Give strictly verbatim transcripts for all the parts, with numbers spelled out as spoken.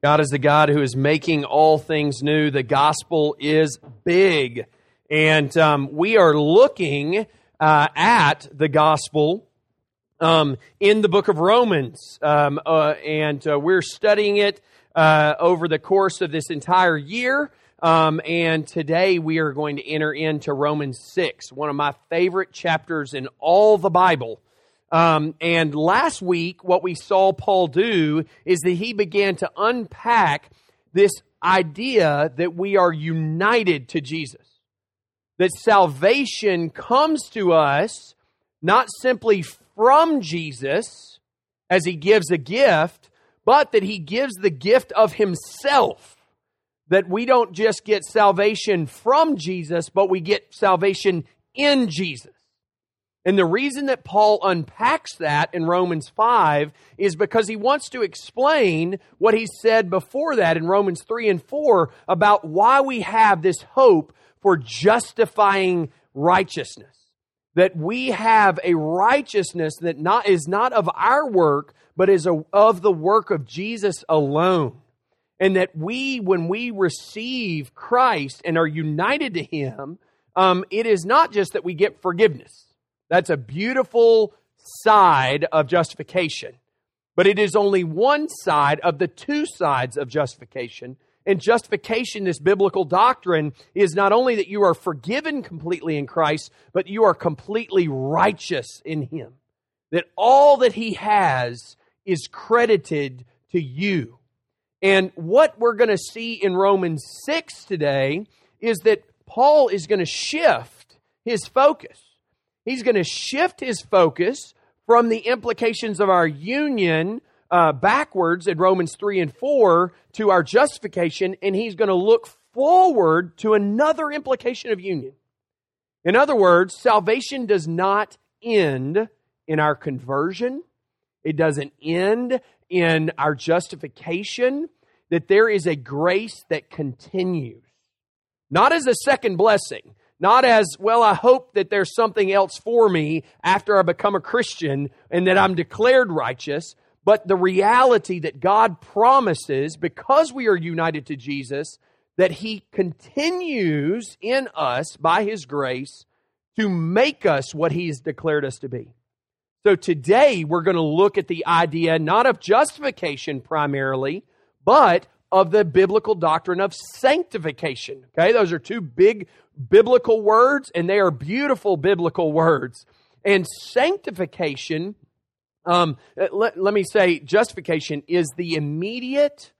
God is the God who is making all things new. The gospel is big. And um, we are looking uh, at the gospel um, in the book of Romans. Um, uh, and uh, we're studying it uh, over the course of this entire year. Um, and today we are going to enter into Romans six, one of my favorite chapters in all the Bible. Um, and last week, what we saw Paul do is that he began to unpack this idea that we are united to Jesus. That salvation comes to us not simply from Jesus as he gives a gift, but that he gives the gift of himself. That we don't just get salvation from Jesus, but we get salvation in Jesus. And the reason that Paul unpacks that in Romans five is because he wants to explain what he said before that in Romans three and four about why we have this hope for justifying righteousness. That we have a righteousness that not is not of our work, but is a, of the work of Jesus alone. And that we, when we receive Christ and are united to Him, um, it is not just that we get forgiveness. That's a beautiful side of justification. But it is only one side of the two sides of justification. And justification, this biblical doctrine, is not only that you are forgiven completely in Christ, but you are completely righteous in Him. That all that He has is credited to you. And what we're going to see in Romans six today is that Paul is going to shift his focus. He's going to shift his focus from the implications of our union uh, backwards in Romans three and four to our justification, and he's going to look forward to another implication of union. In other words, salvation does not end in our conversion. It doesn't end in our justification. That there is a grace that continues. Not as a second blessing. Not as, well, I hope that there's something else for me after I become a Christian and that I'm declared righteous, but the reality that God promises, because we are united to Jesus, that He continues in us by His grace to make us what He's declared us to be. So today we're going to look at the idea not of justification primarily, but of the biblical doctrine of sanctification. Okay, those are two big biblical words, and they are beautiful biblical words. And sanctification, um, let, let me say, justification is the immediate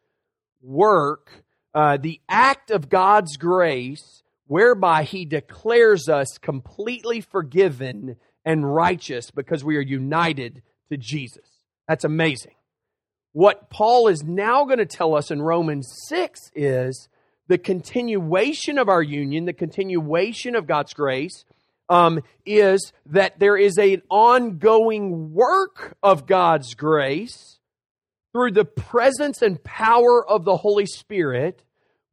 work, uh, the act of God's grace, whereby He declares us completely forgiven and righteous because we are united to Jesus. That's amazing. What Paul is now going to tell us in Romans six is the continuation of our union, the continuation of God's grace, um, is that there is an ongoing work of God's grace through the presence and power of the Holy Spirit,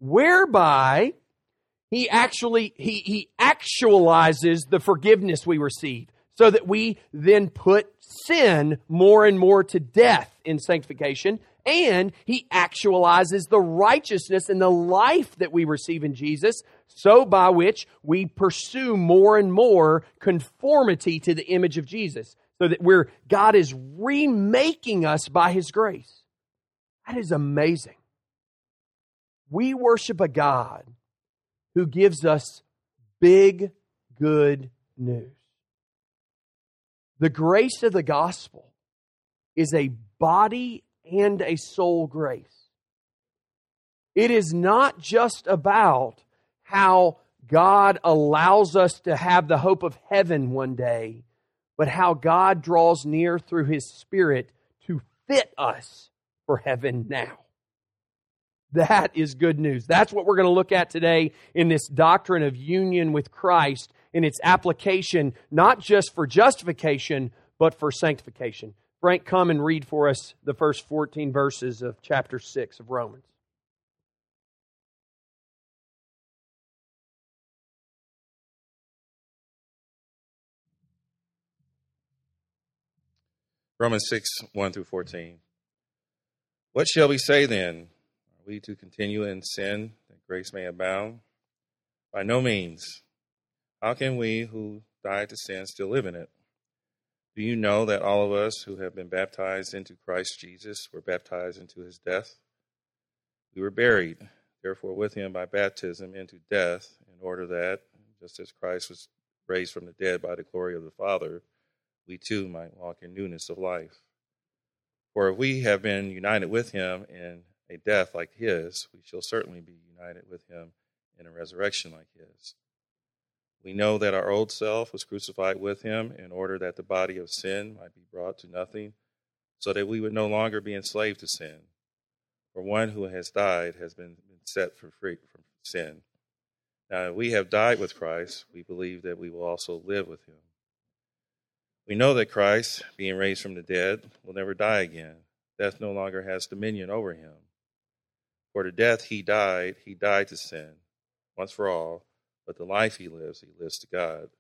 whereby He actually He, he actualizes the forgiveness we receive, so that we then put sin more and more to death in sanctification, and He actualizes the righteousness and the life that we receive in Jesus, so by which we pursue more and more conformity to the image of Jesus, so that we're God is remaking us by His grace. That is amazing. We worship a God who gives us big, good news. The grace of the gospel is a body and a soul grace. It is not just about how God allows us to have the hope of heaven one day, but how God draws near through His Spirit to fit us for heaven now. That is good news. That's what we're going to look at today in this doctrine of union with Christ, in its application, not just for justification, but for sanctification. Frank, come and read for us the first fourteen verses of chapter six of Romans. Romans six, one through fourteen. What shall we say then? we to continue in sin that grace may abound? By no means. How can we who died to sin still live in it? Do you know that all of us who have been baptized into Christ Jesus were baptized into his death? We were buried, therefore, with him by baptism into death, in order that, just as Christ was raised from the dead by the glory of the Father, we too might walk in newness of life. For if we have been united with him in a death like his, we shall certainly be united with him in a resurrection like his. We know that our old self was crucified with him in order that the body of sin might be brought to nothing, so that we would no longer be enslaved to sin. For one who has died has been set for free from sin. Now, if we have died with Christ, we believe that we will also live with him. We know that Christ, being raised from the dead, will never die again. Death no longer has dominion over him. For the death he died, he died to sin, once for all, but the life he lives, he lives to God.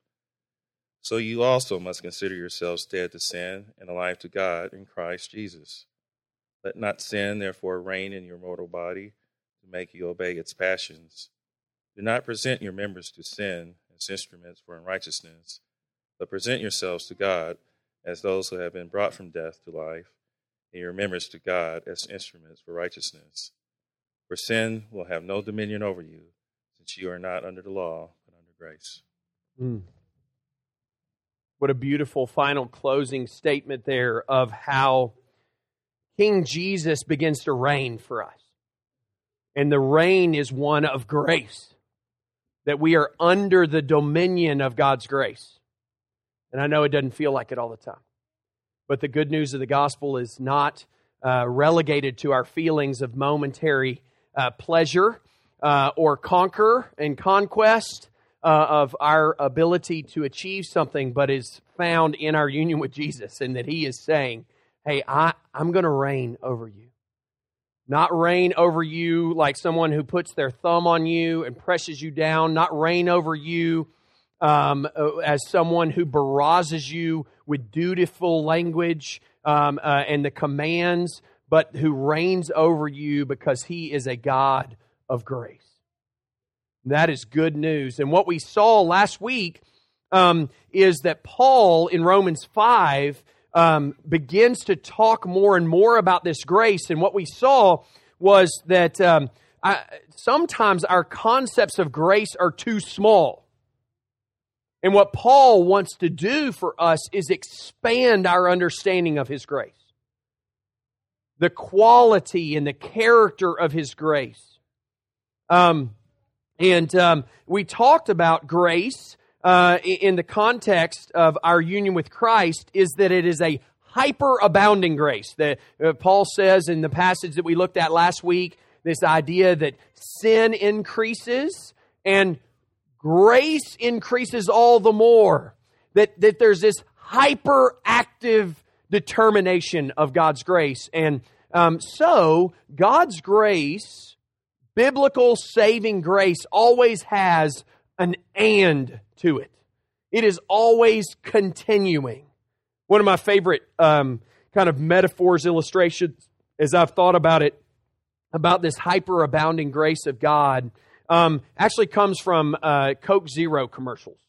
So you also must consider yourselves dead to sin and alive to God in Christ Jesus. Let not sin, therefore, reign in your mortal body to make you obey its passions. Do not present your members to sin as instruments for unrighteousness, but present yourselves to God as those who have been brought from death to life, and your members to God as instruments for righteousness. For sin will have no dominion over you, since you are not under the law, but under grace. Mm. What a beautiful final closing statement there of how King Jesus begins to reign for us. And the reign is one of grace, that we are under the dominion of God's grace. And I know it doesn't feel like it all the time. But the good news of the gospel is not uh, relegated to our feelings of momentary uh, pleasure uh, or conquer and conquest uh, of our ability to achieve something, but is found in our union with Jesus, and that he is saying, hey, I, I'm going to reign over you. Not reign over you like someone who puts their thumb on you and presses you down. Not reign over you um, as someone who barrages you with dutiful language um, uh, and the commands, but who reigns over you because he is a God of grace. That is good news. And what we saw last week um, is that Paul in Romans five Um, begins to talk more and more about this grace. And what we saw was that um, I, sometimes our concepts of grace are too small. And what Paul wants to do for us is expand our understanding of his grace. The quality and the character of his grace. Um, and um, we talked about grace Uh, in the context of our union with Christ, is that it is a hyper-abounding grace. That uh, Paul says in the passage that we looked at last week, this idea that sin increases and grace increases all the more. That, that there's this hyperactive determination of God's grace. And um, so, God's grace, biblical saving grace, always has an and to it. It is always continuing. One of my favorite um, kind of metaphors, illustrations, as I've thought about it, about this hyper-abounding grace of God, um, actually comes from uh, Coke Zero commercials.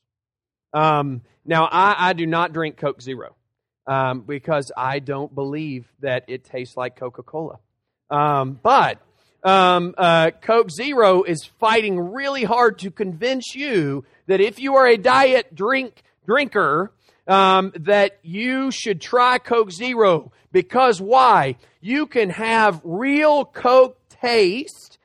Um, now, I, I do not drink Coke Zero um, because I don't believe that it tastes like Coca-Cola. Um, but Um, uh, Coke Zero is fighting really hard to convince you that if you are a diet drink drinker, um, that you should try Coke Zero. Because why? You can have real Coke taste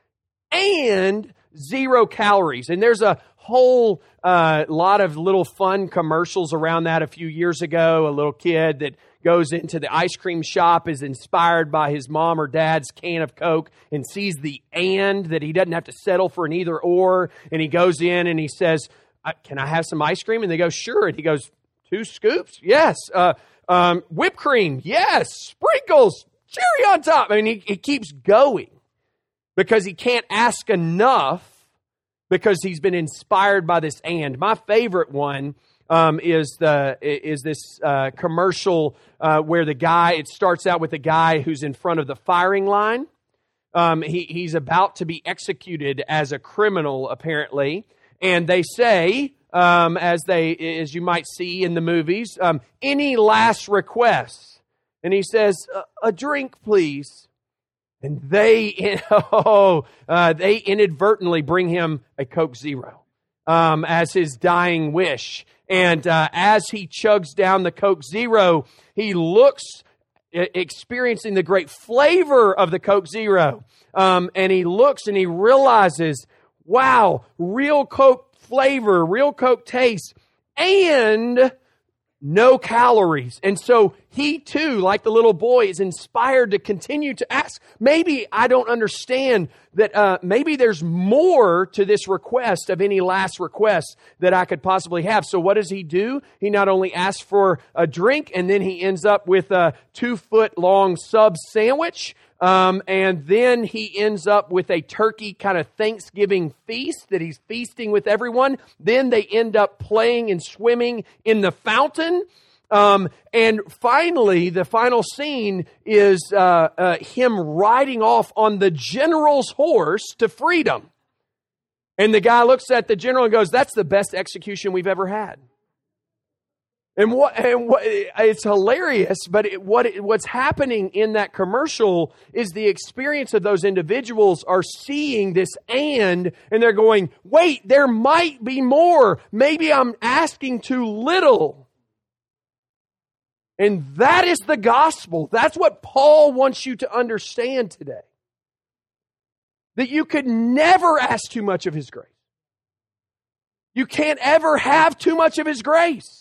and zero calories. And there's a whole uh, lot of little fun commercials around that a few years ago. A little kid that goes into the ice cream shop, is inspired by his mom or dad's can of Coke, and sees the and, that he doesn't have to settle for an either or. And he goes in and he says, can I have some ice cream? And they go, sure. And he goes, two scoops? Yes. Uh, um, whipped cream? Yes. Sprinkles? Cherry on top. I mean, he, he keeps going because he can't ask enough, because he's been inspired by this and. My favorite one Um, is the is this uh, commercial uh, where the guy, it starts out with a guy who's in front of the firing line, Um, he, he's about to be executed as a criminal, apparently. And they say, um, as they, as you might see in the movies, um, any last requests? And he says, a, a drink, please. And they, oh, uh, they inadvertently bring him a Coke Zero um, as his dying wish. And uh, as he chugs down the Coke Zero, he looks, experiencing the great flavor of the Coke Zero. Um, and he looks and he realizes, wow, real Coke flavor, real Coke taste, and no calories. And so he too, like the little boy, is inspired to continue to ask, maybe I don't understand that uh, maybe there's more to this request of any last request that I could possibly have. So what does he do? He not only asks for a drink, and then he ends up with a two-foot-long sub sandwich, Um, and then he ends up with a turkey kind of Thanksgiving feast that he's feasting with everyone. Then they end up playing and swimming in the fountain. Um, and finally, the final scene is uh, uh, him riding off on the general's horse to freedom. And the guy looks at the general and goes, "That's the best execution we've ever had." And what, and what, it's hilarious, but it, what it, what's happening in that commercial is the experience of those individuals are seeing this and, and they're going, wait, there might be more. Maybe I'm asking too little. And that is the gospel. That's what Paul wants you to understand today. That you could never ask too much of His grace. You can't ever have too much of His grace.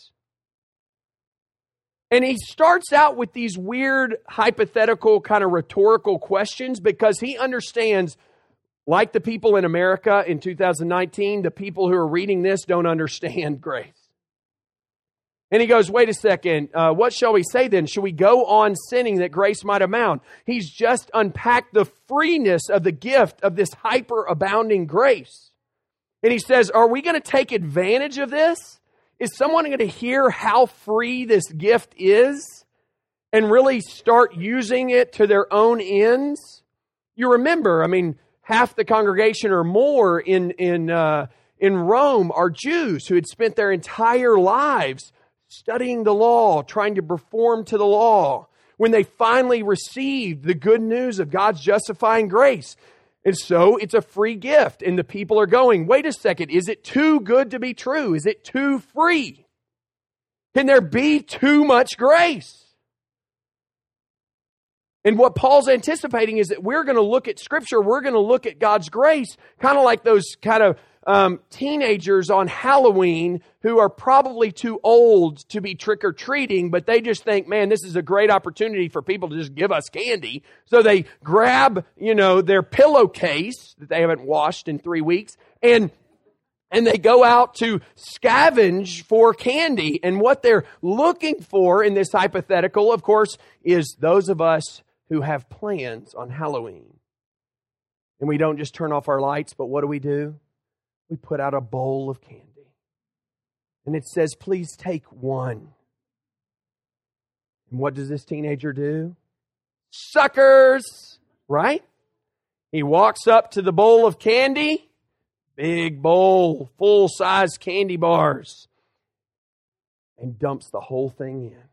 And he starts out with these weird, hypothetical, kind of rhetorical questions because he understands, like the people in America in two thousand nineteen, the people who are reading this don't understand grace. And he goes, wait a second, uh, what shall we say then? Should we go on sinning that grace might abound? He's just unpacked the freeness of the gift of this hyper-abounding grace. And he says, are we going to take advantage of this? Is someone going to hear how free this gift is and really start using it to their own ends? You remember, I mean, half the congregation or more in in uh, in Rome are Jews who had spent their entire lives studying the law, trying to perform to the law. When they finally received the good news of God's justifying grace. And so it's a free gift. And the people are going, wait a second, is it too good to be true? Is it too free? Can there be too much grace? And what Paul's anticipating is that we're going to look at Scripture, we're going to look at God's grace, kind of like those kind of um, teenagers on Halloween who are probably too old to be trick-or-treating, but they just think, man, this is a great opportunity for people to just give us candy. So they grab, you know, their pillowcase that they haven't washed in three weeks, and And they go out to scavenge for candy. And what they're looking for in this hypothetical, of course, is those of us who have plans on Halloween. And we don't just turn off our lights, but what do we do? We put out a bowl of candy. And it says, please take one. And what does this teenager do? Suckers! Right? He walks up to the bowl of candy. Big bowl, full-size candy bars. And dumps the whole thing in.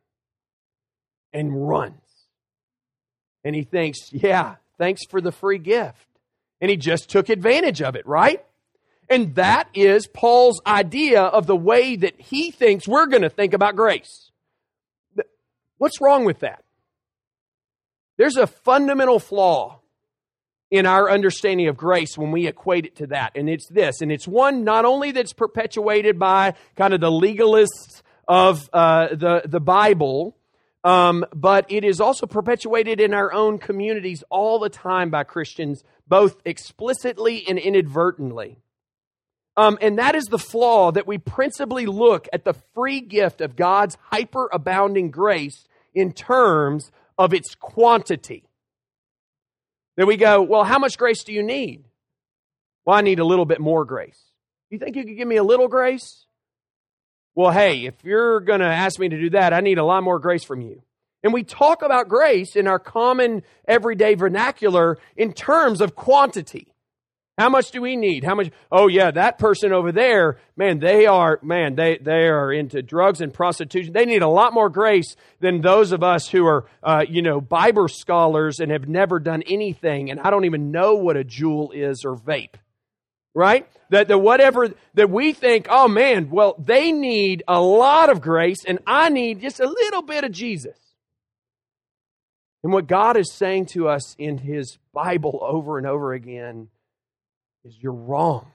And runs. And he thinks, yeah, thanks for the free gift. And he just took advantage of it, right? And that is Paul's idea of the way that he thinks we're going to think about grace. What's wrong with that? There's a fundamental flaw in our understanding of grace when we equate it to that. And it's this. And it's one not only that's perpetuated by kind of the legalists of uh, the, the Bible, um, but it is also perpetuated in our own communities all the time by Christians, both explicitly and inadvertently. Um, and that is the flaw that we principally look at the free gift of God's hyper-abounding grace in terms of its quantity. That we go, well, how much grace do you need? Well, I need a little bit more grace. You think you could give me a little grace? Well, hey, if you're going to ask me to do that, I need a lot more grace from you. And we talk about grace in our common everyday vernacular in terms of quantity. How much do we need? How much? Oh yeah, that person over there, man, they are, man, they, they are into drugs and prostitution. They need a lot more grace than those of us who are, uh, you know, Bible scholars and have never done anything. And I don't even know what a Juul is or vape. Right? That the whatever that we think, oh man, well, they need a lot of grace and I need just a little bit of Jesus. And what God is saying to us in His Bible over and over again is you're wrong.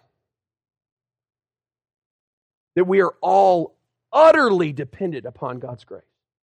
That we are all utterly dependent upon God's grace.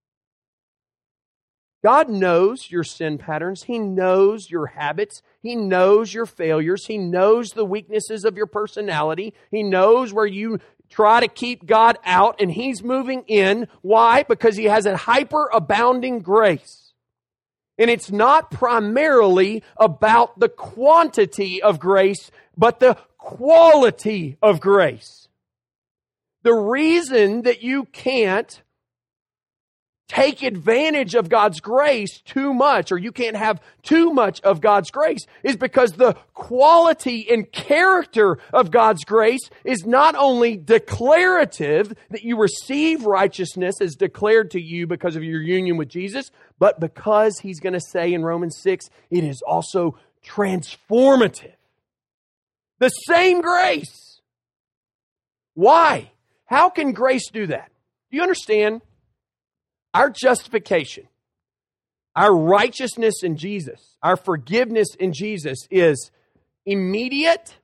God knows your sin patterns. He knows your habits. He knows your failures. He knows the weaknesses of your personality. He knows where you try to keep God out and He's moving in. Why? Because He has a hyper-abounding grace. And it's not primarily about the quantity of grace, but the quality of grace. The reason that you can't take advantage of God's grace too much, or you can't have too much of God's grace, is because the quality and character of God's grace is not only declarative, that you receive righteousness as declared to you because of your union with Jesus, but because He's going to say in Romans six, it is also transformative. The same grace. Why? How can grace do that? Do you understand? Our justification, our righteousness in Jesus, our forgiveness in Jesus is immediate.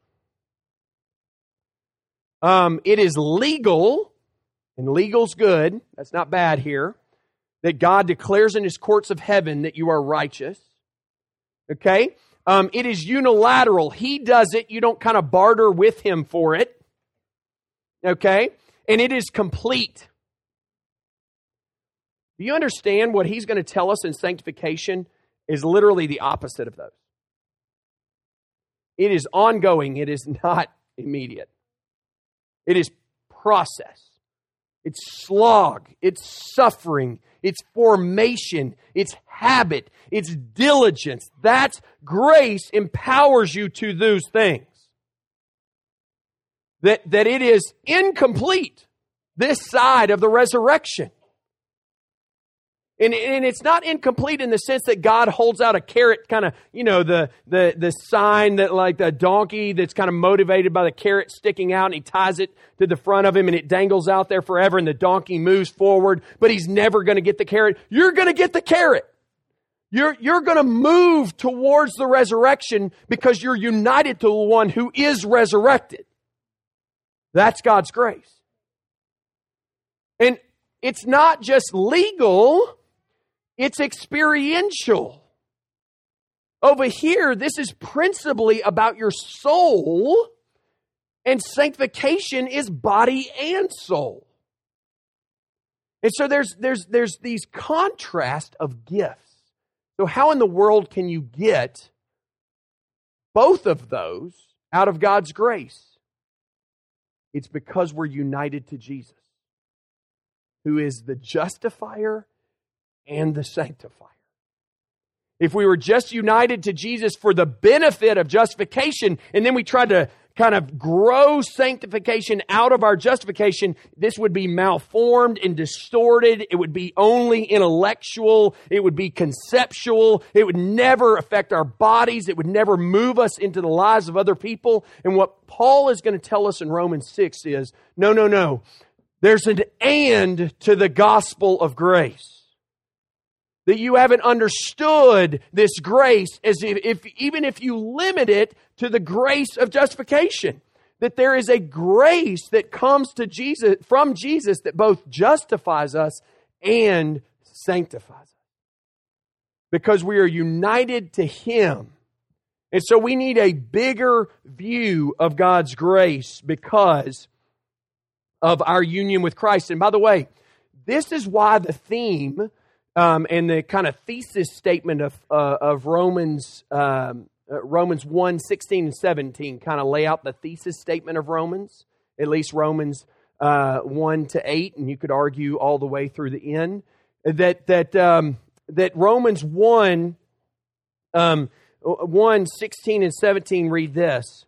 Um, it is legal, and legal's good. That's not bad here. That God declares in His courts of heaven that you are righteous. Okay? Um, it is unilateral. He does it. You don't kind of barter with Him for it. Okay? And it is complete. Do you understand what He's going to tell us in sanctification is literally the opposite of those? It is ongoing. It is not immediate. It is process. It's slog. It's suffering. It's formation. It's habit. It's diligence. That's grace empowers you to those things. That, that it is incomplete this side of the resurrection. And, and it's not incomplete in the sense that God holds out a carrot, kind of, you know, the, the, the sign that like the donkey that's kind of motivated by the carrot sticking out, and He ties it to the front of him and it dangles out there forever and the donkey moves forward, but he's never going to get the carrot. You're going to get the carrot. You're, you're going to move towards the resurrection because you're united to the one who is resurrected. That's God's grace. And it's not just legal. It's experiential. Over here, this is principally about your soul, and sanctification is body and soul. And so there's there's there's these contrast of gifts. So how in the world can you get both of those out of God's grace? It's because we're united to Jesus, who is the justifier and the sanctifier. If we were just united to Jesus for the benefit of justification, and then we tried to kind of grow sanctification out of our justification, this would be malformed and distorted. It would be only intellectual. It would be conceptual. It would never affect our bodies. It would never move us into the lives of other people. And what Paul is going to tell us in Romans six is, no, no, no. There's an and to the gospel of grace. That you haven't understood this grace as if, if even if you limit it to the grace of justification. That there is a grace that comes to Jesus from Jesus that both justifies us and sanctifies us. Because we are united to Him. And so we need a bigger view of God's grace because of our union with Christ. And by the way, this is why the theme um, and the kind of thesis statement of uh, of Romans um, uh, Romans one, sixteen and seventeen kind of lay out the thesis statement of Romans, at least Romans uh, one to eight, and you could argue all the way through the end. That that um, that Romans one, um, one, sixteen and seventeen read this.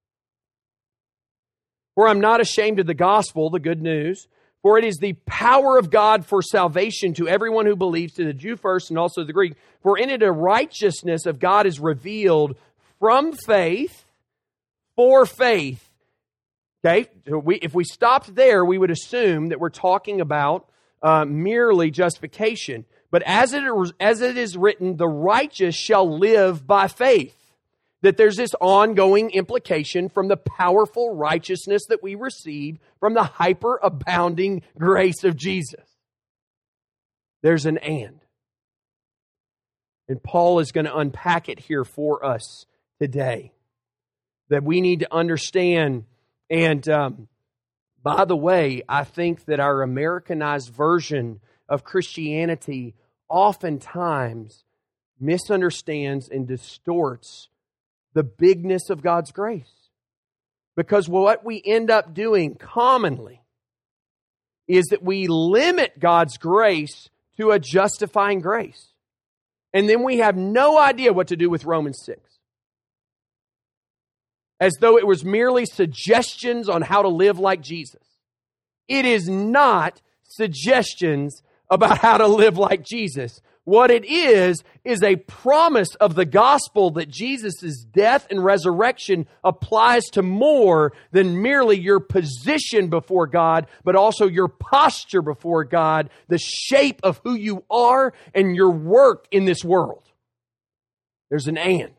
For I'm not ashamed of the gospel, the good news, for it is the power of God for salvation to everyone who believes, to the Jew first and also the Greek. For in it a righteousness of God is revealed from faith for faith. Okay, so we, if we stopped there, we would assume that we're talking about uh, merely justification. But as it, as it is written, the righteous shall live by faith. That there's this ongoing implication from the powerful righteousness that we receive from the hyper-abounding grace of Jesus. There's an and. And Paul is going to unpack it here for us today. That we need to understand. And um, by the way, I think that our Americanized version of Christianity oftentimes misunderstands and distorts the bigness of God's grace. Because what we end up doing commonly is that we limit God's grace to a justifying grace. And then we have no idea what to do with Romans six. As though it was merely suggestions on how to live like Jesus. It is not suggestions about how to live like Jesus. What it is, is a promise of the gospel that Jesus' death and resurrection applies to more than merely your position before God, but also your posture before God, the shape of who you are and your work in this world. There's an and.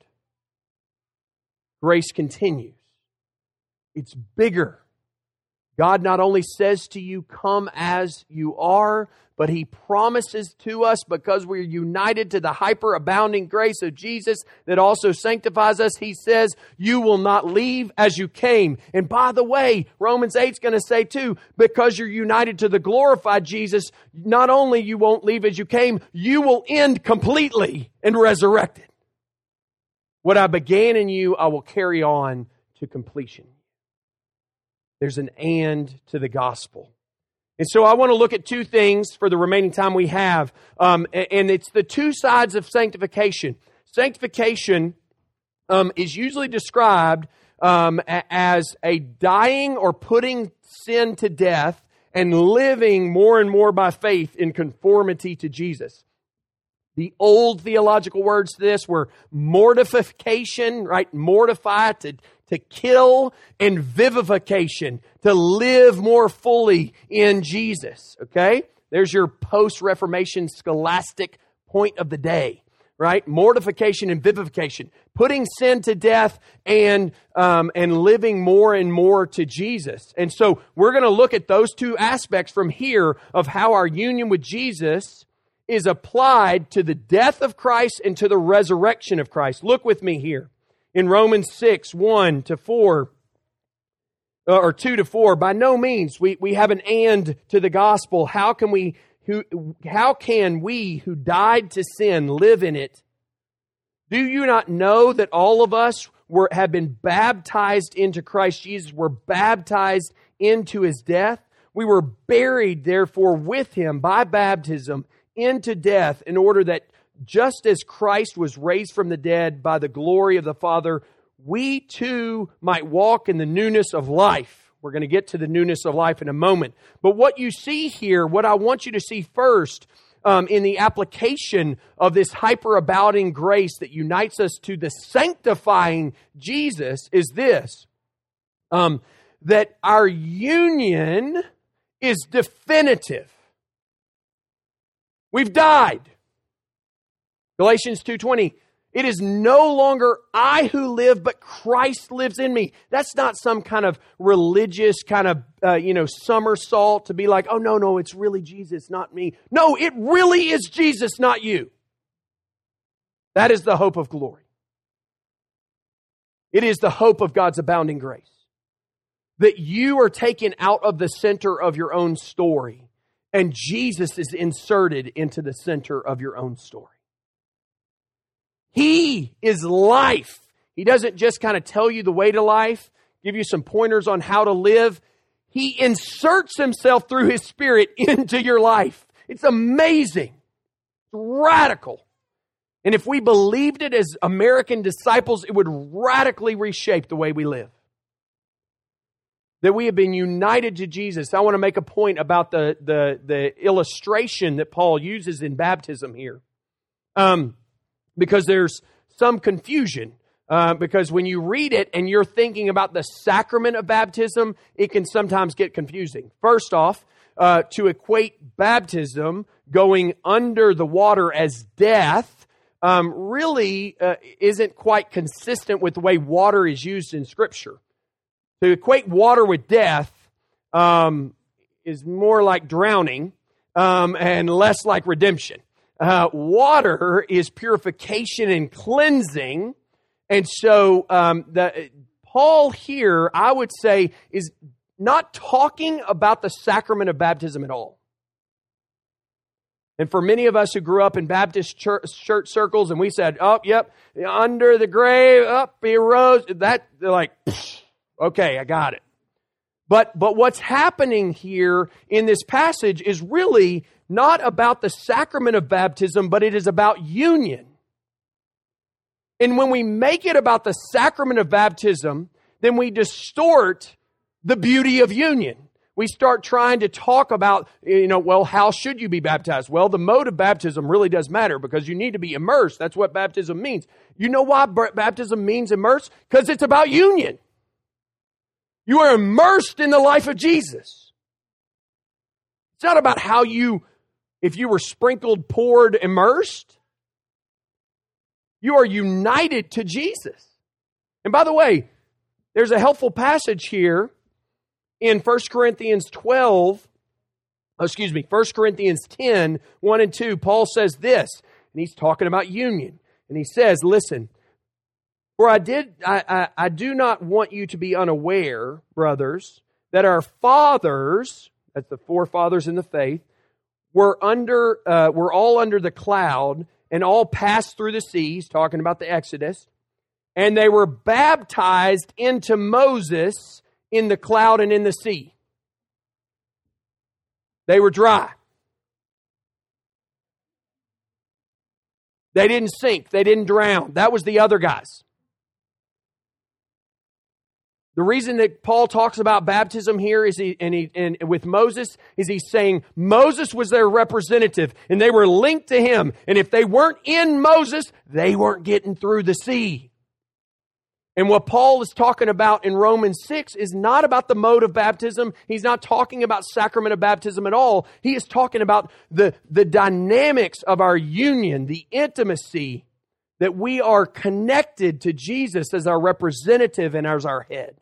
Grace continues. It's bigger. God not only says to you, come as you are, but He promises to us, because we're united to the hyper-abounding grace of Jesus that also sanctifies us, He says, you will not leave as you came. And by the way, Romans eight is going to say too, because you're united to the glorified Jesus, not only you won't leave as you came, you will end completely and resurrected. What I began in you, I will carry on to completion. There's an and to the gospel. And so I want to look at two things for the remaining time we have. Um, and it's the two sides of sanctification. Sanctification um, is usually described um, as a dying or putting sin to death and living more and more by faith in conformity to Jesus. The old theological words to this were mortification, right? Mortify, to, to kill, and vivification, to live more fully in Jesus, okay? There's your post-Reformation scholastic point of the day, right? Mortification and vivification, putting sin to death and, um, and living more and more to Jesus. And so we're going to look at those two aspects from here of how our union with Jesus is applied to the death of Christ and to the resurrection of Christ. Look with me here in Romans six, one to four, or two to four. By no means, we, we have an and to the gospel. How can we, who, how can we who died to sin live in it? Do you not know that all of us were, have been baptized into Christ Jesus, were baptized into His death? We were buried, therefore, with Him by baptism into death, in order that just as Christ was raised from the dead by the glory of the Father, we too might walk in the newness of life. We're going to get to the newness of life in a moment. But what you see here, what I want you to see first um, in the application of this hyper-abounding grace that unites us to the sanctifying Jesus is this, um, that our union is definitive. We've died. Galatians two twenty. It is no longer I who live, but Christ lives in me. That's not some kind of religious kind of, uh, you know, somersault to be like, oh, no, no, it's really Jesus, not me. No, it really is Jesus, not you. That is the hope of glory. It is the hope of God's abounding grace. That you are taken out of the center of your own story, and Jesus is inserted into the center of your own story. He is life. He doesn't just kind of tell you the way to life, give you some pointers on how to live. He inserts Himself through His Spirit into your life. It's amazing. radical. And if we believed it as American disciples, it would radically reshape the way we live. That we have been united to Jesus. I want to make a point about the, the, the illustration that Paul uses in baptism here. Um, because there's some confusion. Uh, because when you read it and you're thinking about the sacrament of baptism, it can sometimes get confusing. First off, uh, to equate baptism going under the water as death um, really uh, isn't quite consistent with the way water is used in Scripture. To equate water with death um, is more like drowning um, and less like redemption. Uh, water is purification and cleansing. And so um, the, Paul here, I would say, is not talking about the sacrament of baptism at all. And for many of us who grew up in Baptist church, church circles, and we said, oh, yep, under the grave, up he rose, that, they're like, okay, I got it. But, but what's happening here in this passage is really not about the sacrament of baptism, but it is about union. And when we make it about the sacrament of baptism, then we distort the beauty of union. We start trying to talk about, you know, well, how should you be baptized? Well, the mode of baptism really does matter because you need to be immersed. That's what baptism means. You know why baptism means immersed? Because it's about union. You are immersed in the life of Jesus. It's not about how you, if you were sprinkled, poured, immersed. You are united to Jesus. And by the way, there's a helpful passage here in First Corinthians twelve, oh, excuse me, First Corinthians ten, one and two. Paul says this, and he's talking about union. And he says, listen, for I did, I, I, I do not want you to be unaware, brothers, that our fathers, that's the forefathers in the faith, were under, uh, were all under the cloud and all passed through the seas, talking about the Exodus, and they were baptized into Moses in the cloud and in the sea. They were dry. They didn't sink. They didn't drown. That was the other guys. The reason that Paul talks about baptism here is he, and, he, and with Moses is he's saying Moses was their representative and they were linked to him. And if they weren't in Moses, they weren't getting through the sea. And what Paul is talking about in Romans six is not about the mode of baptism. He's not talking about sacrament of baptism at all. He is talking about the, the dynamics of our union, the intimacy that we are connected to Jesus as our representative and as our head.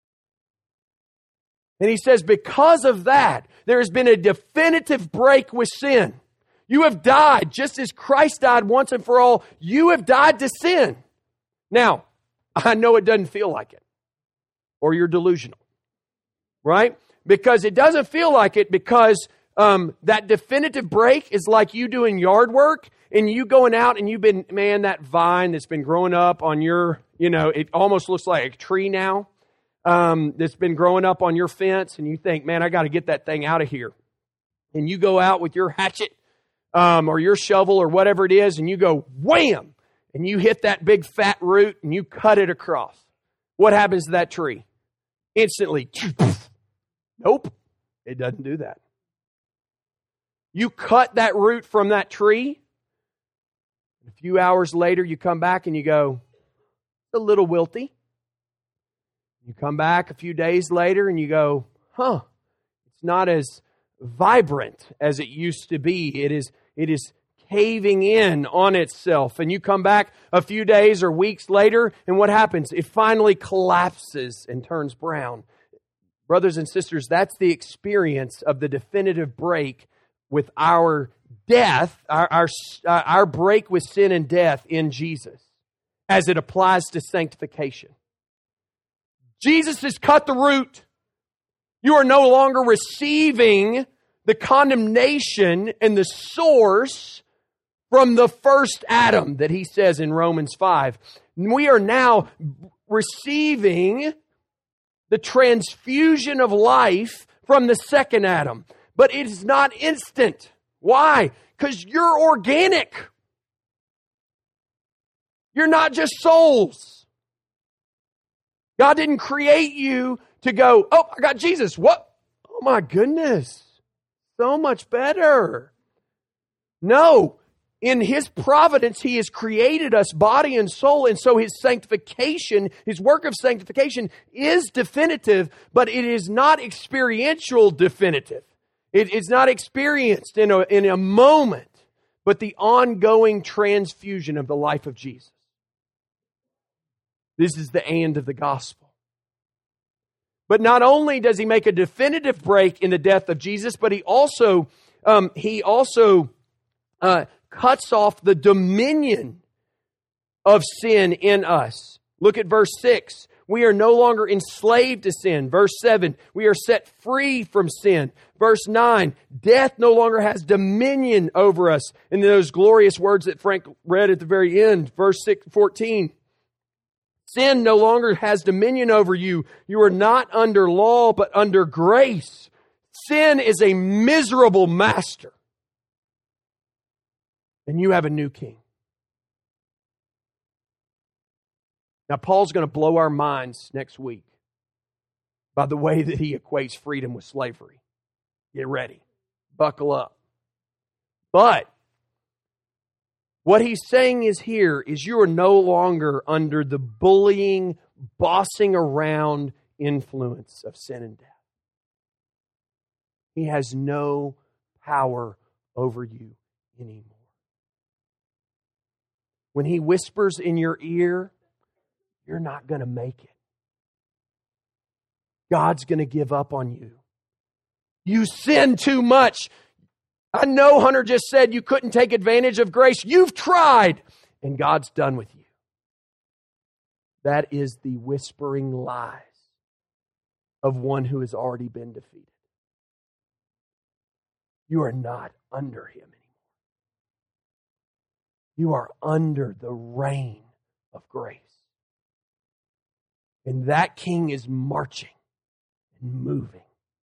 And he says, because of that, there has been a definitive break with sin. You have died just as Christ died once and for all. You have died to sin. Now, I know it doesn't feel like it, or you're delusional, right? Because it doesn't feel like it because um, that definitive break is like you doing yard work and you going out and you've been, man, that vine that's been growing up on your, you know, it almost looks like a tree now um, that's been growing up on your fence, and you think, man, I got to get that thing out of here. And you go out with your hatchet um, or your shovel or whatever it is, and you go wham, and you hit that big fat root and you cut it across. What happens to that tree? Instantly, nope, it doesn't do that. You cut that root from that tree. A few hours later, you come back and you go, it's a little wilty. You come back a few days later and you go, huh, it's not as vibrant as it used to be. It is, it is caving in on itself. And you come back a few days or weeks later, and what happens? It finally collapses and turns brown. Brothers and sisters, that's the experience of the definitive break with our death, our, our, uh, our break with sin and death in Jesus, as it applies to sanctification. Jesus has cut the root. You are no longer receiving the condemnation and the source from the first Adam that he says in Romans five. We are now receiving the transfusion of life from the second Adam. But it is not instant. Why? Because you're organic. You're not just souls. God didn't create you to go, oh, I got Jesus. What? Oh my goodness. So much better. No. In His providence, He has created us body and soul, and so His sanctification, His work of sanctification is definitive, but it is not experiential definitive. It is not experienced in a, in a moment, but the ongoing transfusion of the life of Jesus. This is the and of the gospel. But not only does He make a definitive break in the death of Jesus, but He also, um, He also uh, cuts off the dominion of sin in us. Look at verse six. We are no longer enslaved to sin. Verse seven, we are set free from sin. Verse nine, death no longer has dominion over us. And those glorious words that Frank read at the very end, verse fourteen. Sin no longer has dominion over you. You are not under law, but under grace. Sin is a miserable master. And you have a new king. Now, Paul's going to blow our minds next week by the way that he equates freedom with slavery. Get ready. Buckle up. But what he's saying is here is you are no longer under the bullying, bossing around influence of sin and death. He has no power over you anymore. When He whispers in your ear, you're not going to make it. God's going to give up on you. You sin too much. I know Hunter just said you couldn't take advantage of grace. You've tried, and God's done with you. That is the whispering lies of one who has already been defeated. You are not under Him anymore. You are under the reign of grace. And that King is marching and moving.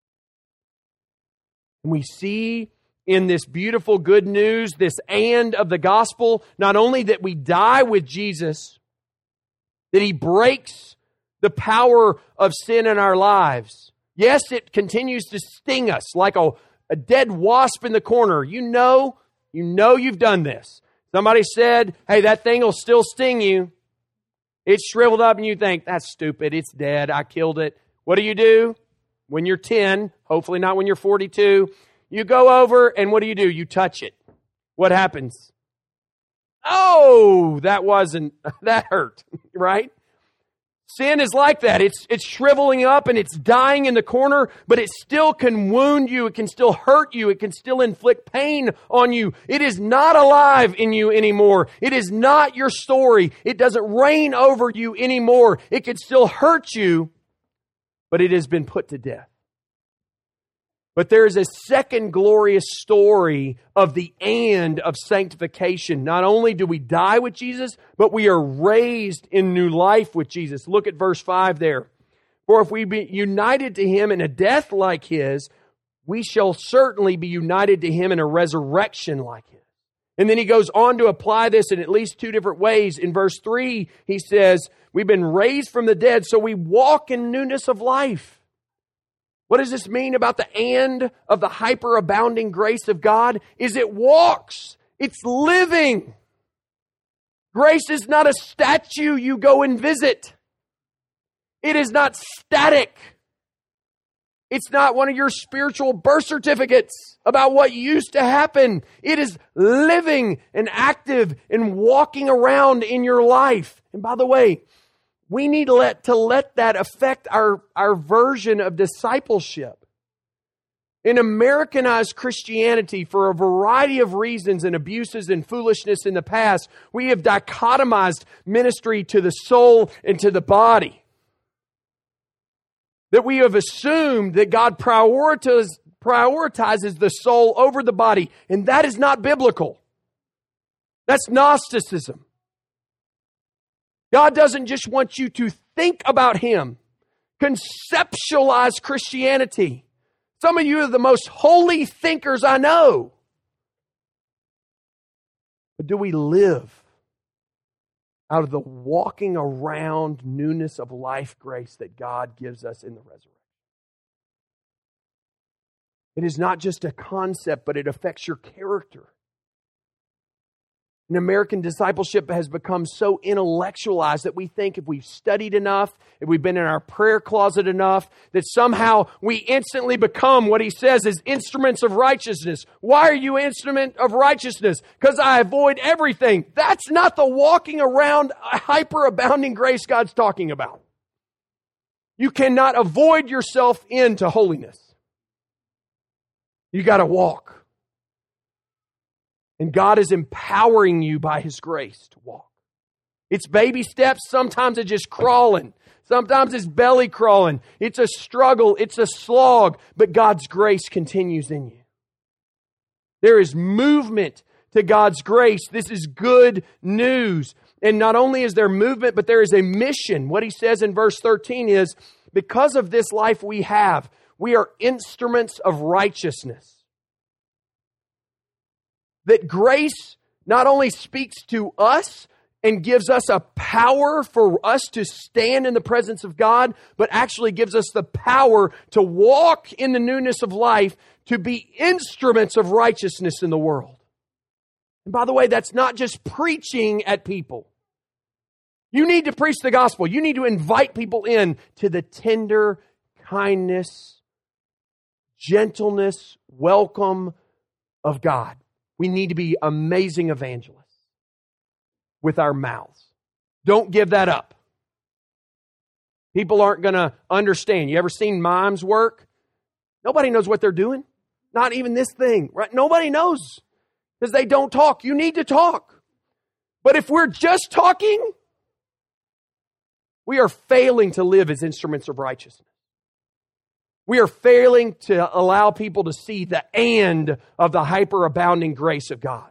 And we see in this beautiful good news, this and of the gospel, not only that we die with Jesus, that He breaks the power of sin in our lives. Yes, it continues to sting us like a, a dead wasp in the corner. You know, you know you've done this. Somebody said, hey, that thing will still sting you. It's shriveled up and you think, that's stupid. It's dead. I killed it. What do you do? When you're ten, hopefully not when you're forty-two, you go over and what do you do? You touch it. What happens? Oh, that wasn't, that hurt, right? Sin is like that. It's it's shriveling up and it's dying in the corner, but it still can wound you. It can still hurt you. It can still inflict pain on you. It is not alive in you anymore. It is not your story. It doesn't reign over you anymore. It can still hurt you, but it has been put to death. But there is a second glorious story of the and of sanctification. Not only do we die with Jesus, but we are raised in new life with Jesus. Look at verse five there. For if we be united to Him in a death like His, we shall certainly be united to Him in a resurrection like His. And then he goes on to apply this in at least two different ways. In verse three, he says, we've been raised from the dead, so we walk in newness of life. What does this mean about the and of the hyper-abounding grace of God? Is it walks. It's living. Grace is not a statue you go and visit. It is not static. It's not one of your spiritual birth certificates about what used to happen. It is living and active and walking around in your life. And by the way, we need to let, to let that affect our, our version of discipleship. In Americanized Christianity, for a variety of reasons and abuses and foolishness in the past, we have dichotomized ministry to the soul and to the body. That we have assumed that God prioritizes, prioritizes the soul over the body, and that is not biblical. That's Gnosticism. God doesn't just want you to think about Him. Conceptualize Christianity. Some of you are the most holy thinkers I know. But do we live out of the walking around newness of life grace that God gives us in the resurrection? It is not just a concept, but it affects your character. And American discipleship has become so intellectualized that we think if we've studied enough, if we've been in our prayer closet enough, that somehow we instantly become what he says is instruments of righteousness. Why are you instrument of righteousness? Because I avoid everything. That's not the walking around hyper-abounding grace God's talking about. You cannot avoid yourself into holiness. You got to walk. And God is empowering you by His grace to walk. It's baby steps. Sometimes it's just crawling. Sometimes it's belly crawling. It's a struggle. It's a slog. But God's grace continues in you. There is movement to God's grace. This is good news. And not only is there movement, but there is a mission. What he says in verse thirteen is, because of this life we have, we are instruments of righteousness. That grace not only speaks to us and gives us a power for us to stand in the presence of God, but actually gives us the power to walk in the newness of life, to be instruments of righteousness in the world. And by the way, that's not just preaching at people. You need to preach the gospel. You need to invite people in to the tender kindness, gentleness, welcome of God. We need to be amazing evangelists with our mouths. Don't give that up. People aren't going to understand. You ever seen mimes work? Nobody knows what they're doing. Not even this thing. Right? Nobody knows because they don't talk. You need to talk. But if we're just talking, we are failing to live as instruments of righteousness. We are failing to allow people to see the and of the hyper-abounding grace of God.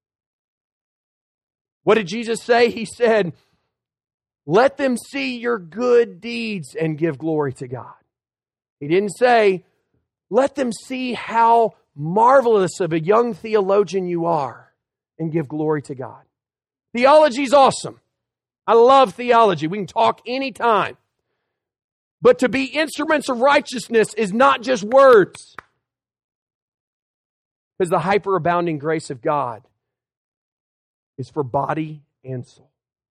What did Jesus say? He said, let them see your good deeds and give glory to God. He didn't say, let them see how marvelous of a young theologian you are and give glory to God. Theology's awesome. I love theology. We can talk anytime. But to be instruments of righteousness is not just words. Because the hyper-abounding grace of God is for body and soul.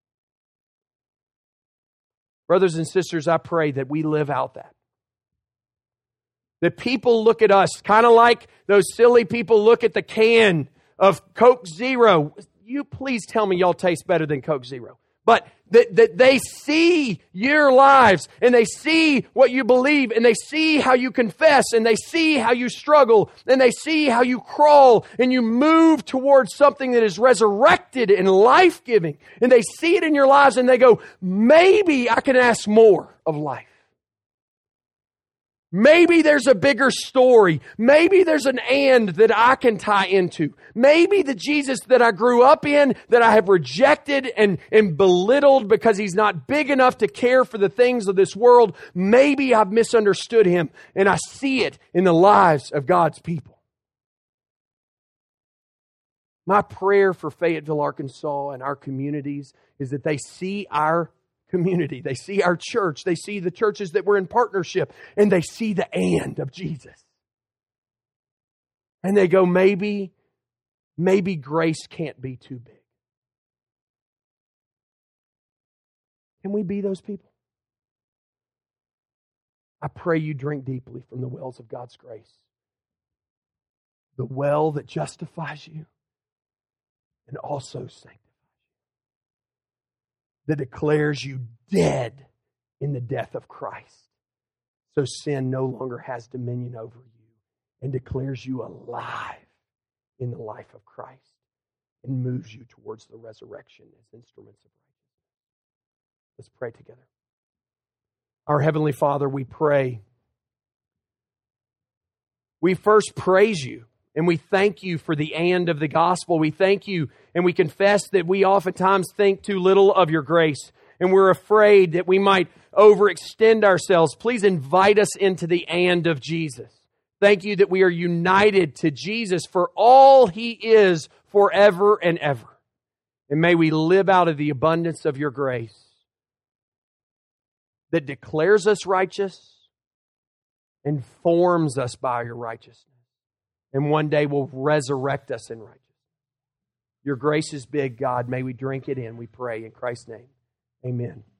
Brothers and sisters, I pray that we live out that. That people look at us kind of like those silly people look at the can of Coke Zero. You please tell me y'all taste better than Coke Zero. But that, that they see your lives and they see what you believe and they see how you confess and they see how you struggle and they see how you crawl and you move towards something that is resurrected and life-giving. And they see it in your lives and they go, maybe I can ask more of life. Maybe there's a bigger story. Maybe there's an and that I can tie into. Maybe the Jesus that I grew up in, that I have rejected and, and belittled because he's not big enough to care for the things of this world, maybe I've misunderstood him and I see it in the lives of God's people. My prayer for Fayetteville, Arkansas and our communities is that they see our community. They see our church. They see the churches that we're in partnership. And they see the and of Jesus. And they go, maybe, maybe grace can't be too big. Can we be those people? I pray you drink deeply from the wells of God's grace. The well that justifies you and also sanctifies. That declares you dead in the death of Christ. So sin no longer has dominion over you and declares you alive in the life of Christ and moves you towards the resurrection as instruments of righteousness. Let's pray together. Our Heavenly Father, we pray. We first praise you. And we thank you for the and of the gospel. We thank you and we confess that we oftentimes think too little of your grace. And we're afraid that we might overextend ourselves. Please invite us into the and of Jesus. Thank you that we are united to Jesus for all he is forever and ever. And may we live out of the abundance of your grace that declares us righteous and forms us by your righteousness. And one day will resurrect us in righteousness. Your grace is big, God. May we drink it in, we pray in Christ's name. Amen.